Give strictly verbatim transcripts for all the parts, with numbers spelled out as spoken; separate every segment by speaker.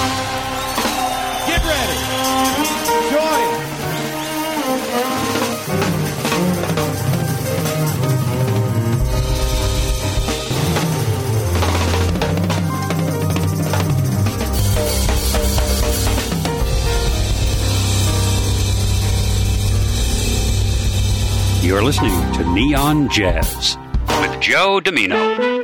Speaker 1: Get ready. Join.
Speaker 2: You're listening to Neon Jazz with Joe Domino.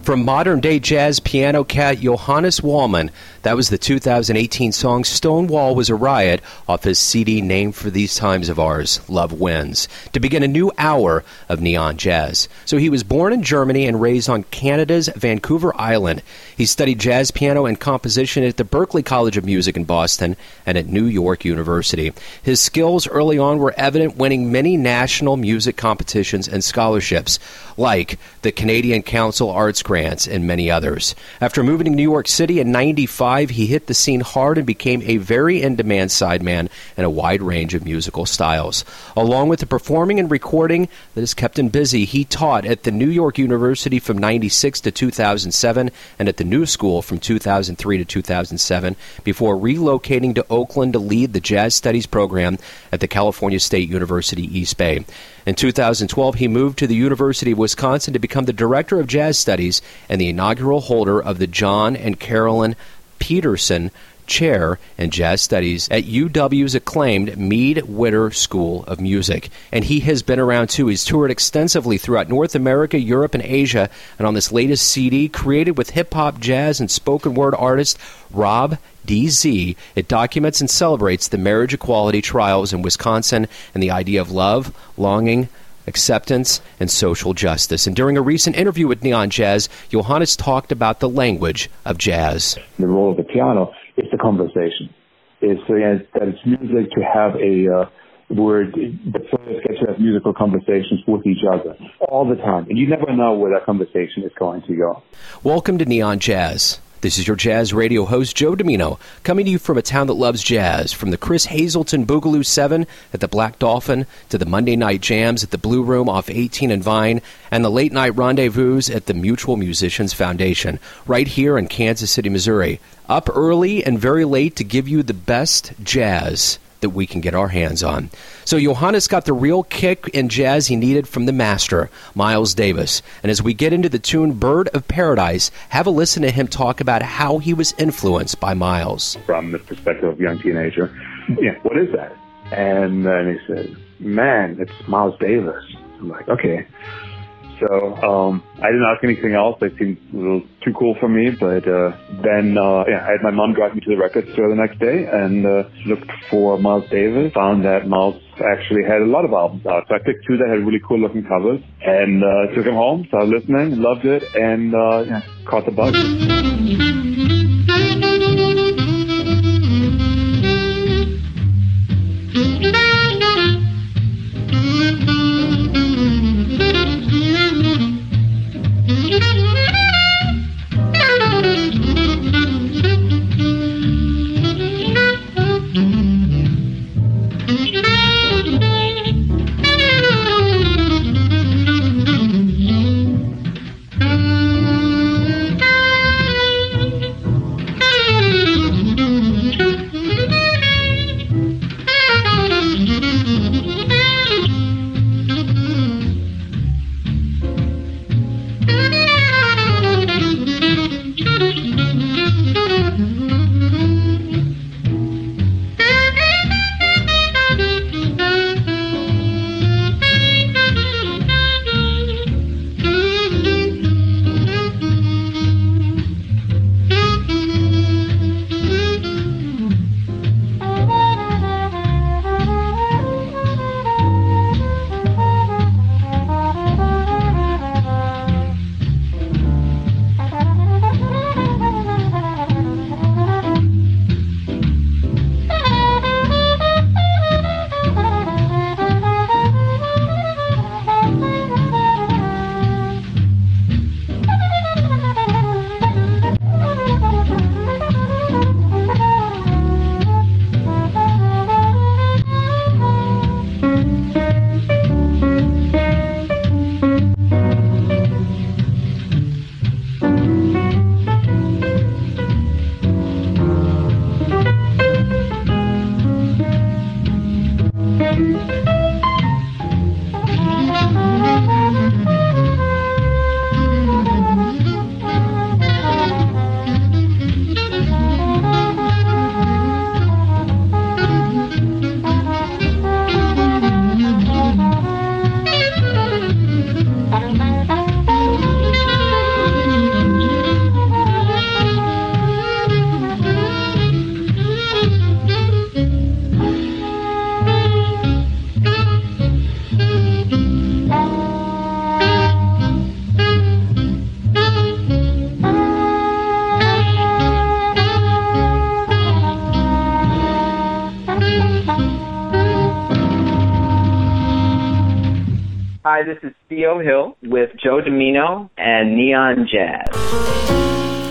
Speaker 3: From modern-day jazz piano cat Johannes Wallmann, that was the two thousand eighteen song Stonewall Was a Riot off his C D named for these times of ours, Love Wins, to begin a new hour of Neon Jazz. So he was born in Germany and raised on Canada's Vancouver Island. He studied jazz piano and composition at the Berklee College of Music in Boston and at New York University. His skills early on were evident, winning many national music competitions and scholarships, like the Canadian Council Arts Grants and many others. After moving to New York City in ninety-five, he hit the scene hard and became a very in-demand sideman in a wide range of musical styles. Along with the performing and recording that has kept him busy, he taught at the New York University from ninety-six to two thousand seven and at the New School from two thousand three to two thousand seven before relocating to Oakland to lead the Jazz Studies program at the California State University East Bay. In two thousand twelve, he moved to the University of Wisconsin to become the Director of Jazz Studies and the inaugural holder of the John and Carolyn Peterson Chair in Jazz Studies at U W's acclaimed Mead-Witter School of Music. And he has been around, too. He's toured extensively throughout North America, Europe, and Asia. And on this latest C D, created with hip-hop, jazz, and spoken word artist Rob D Z, it documents and celebrates the marriage equality trials in Wisconsin and the idea of love, longing, acceptance, and social justice. And during a recent interview with Neon Jazz, Johannes talked about the language of jazz.
Speaker 4: The role of the piano is the conversation. It's uh, that it's music to have a uh, where the players get to have musical conversations with each other all the time, and you never know where that conversation is going to go.
Speaker 3: Welcome to Neon Jazz. This is your jazz radio host, Joe Domino, coming to you from a town that loves jazz, from the Chris Hazelton Boogaloo seven at the Black Dolphin to the Monday night jams at the Blue Room off eighteen and Vine and the late night rendezvous at the Mutual Musicians Foundation, right here in Kansas City, Missouri. Up early and very late to give you the best jazz that we can get our hands on. So Johannes got the real kick in jazz he needed from the master, Miles Davis. And as we get into the tune Bird of Paradise, have a listen to him talk about how he was influenced by Miles.
Speaker 4: From the perspective of a young teenager, yeah, what is that? And then he said, man, it's Miles Davis. I'm like, okay. So um, I didn't ask anything else. They seemed a little too cool for me. But uh, then uh, yeah, I had my mom drive me to the record store the next day and uh, looked for Miles Davis. Found that Miles actually had a lot of albums out. So I picked two that had really cool looking covers and uh, took them home, started listening, loved it, and uh, yeah, caught the bug.
Speaker 5: Hi, this is Theo Hill with Joe Domino and Neon Jazz.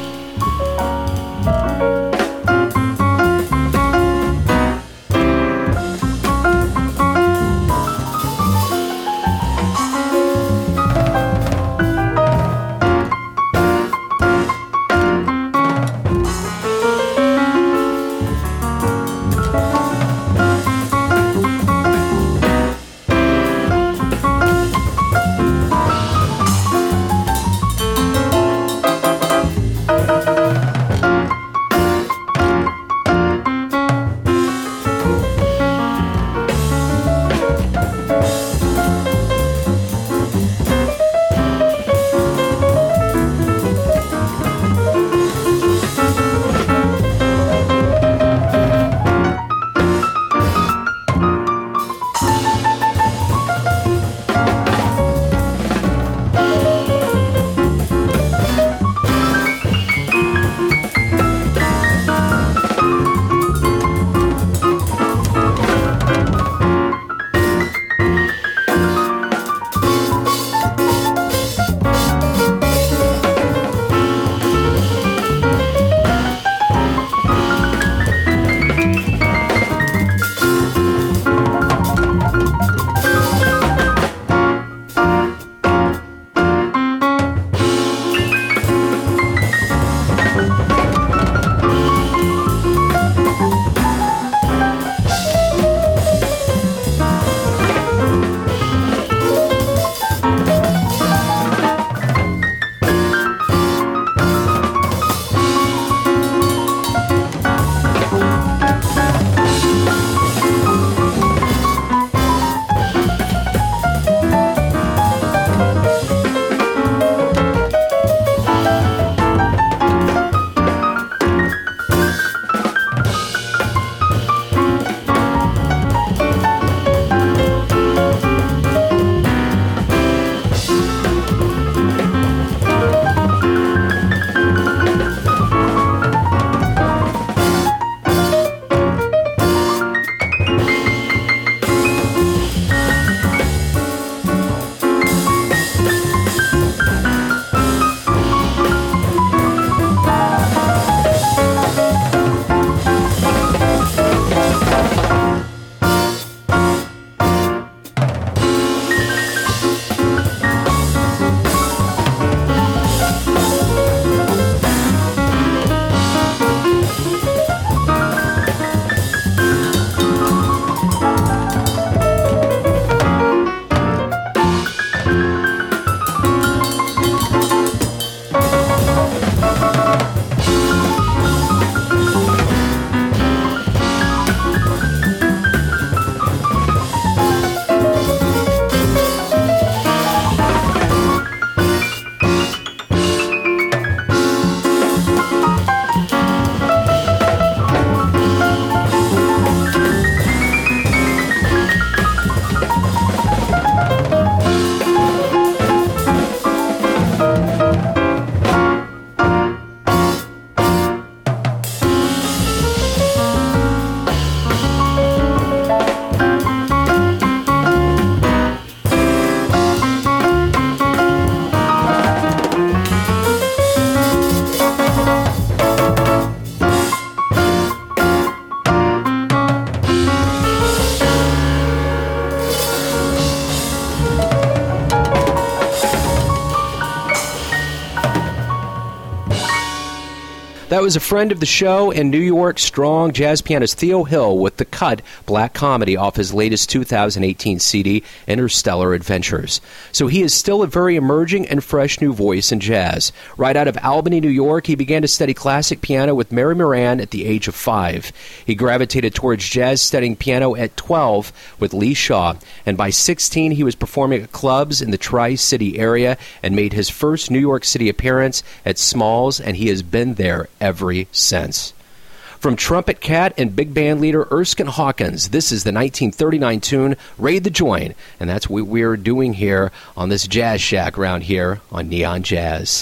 Speaker 3: That was a friend of the show and New York strong jazz pianist Theo Hill with The Cut, Black Comedy, off his latest two thousand eighteen C D, Interstellar Adventures. So he is still a very emerging and fresh new voice in jazz. Right out of Albany, New York, he began to study classic piano with Mary Moran at the age of five. He gravitated towards jazz studying piano at twelve with Lee Shaw, and by sixteen he was performing at clubs in the Tri-City area and made his first New York City appearance at Smalls, and he has been there ever since. From trumpet cat and big band leader Erskine Hawkins, this is the nineteen thirty-nine tune Raid the Joint, and that's what we're doing here on this Jazz Shack around here on Neon Jazz.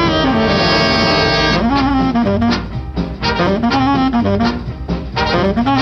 Speaker 6: Thank you.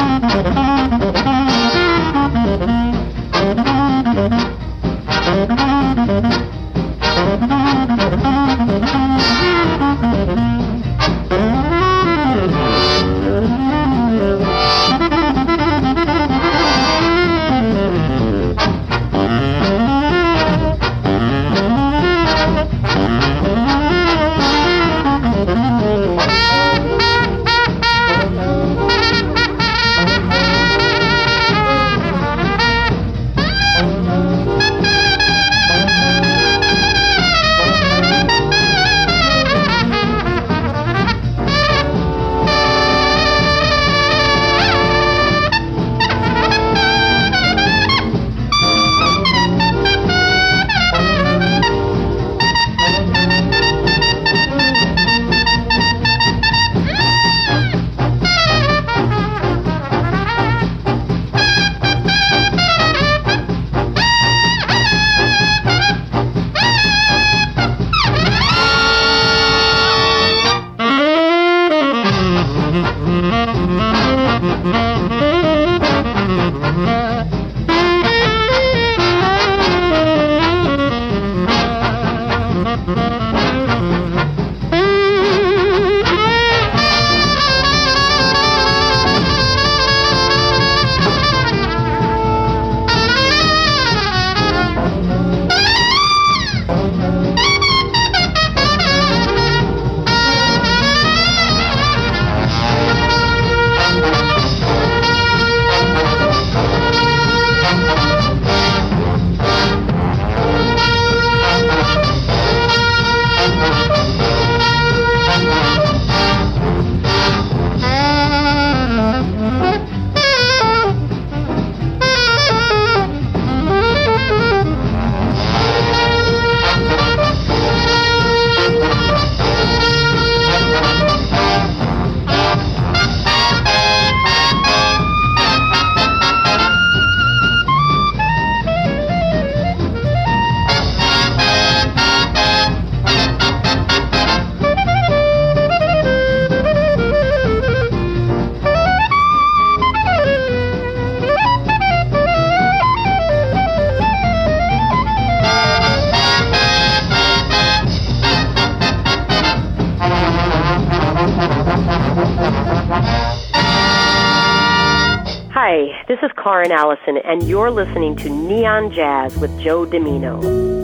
Speaker 6: Hi, this is Karin Allison, and you're listening to Neon Jazz with Joe Dimino.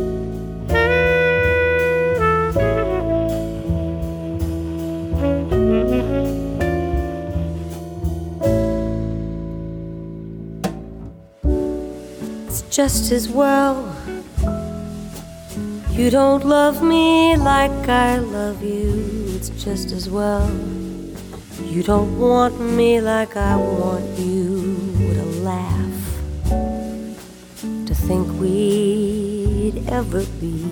Speaker 7: It's just as well you don't love me like I love you. It's just as well you don't want me like I want you. What a laugh to think we'd ever be.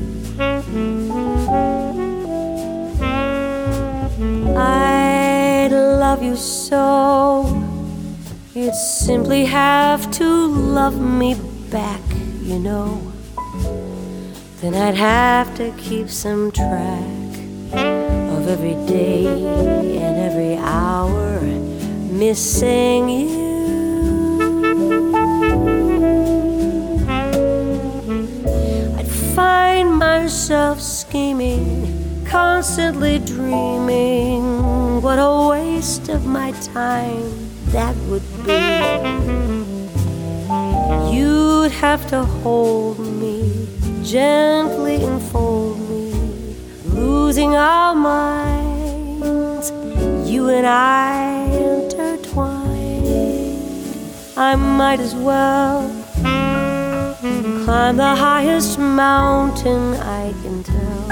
Speaker 7: I'd love you so you'd simply have to love me back, you know. Then I'd have to keep some track of every day and every hour missing you. I'd find myself scheming, constantly dreaming what a waste of my time that would be. You'd have to hold me, gently enfold me, losing our minds, you and I intertwined. I might as well climb the highest mountain I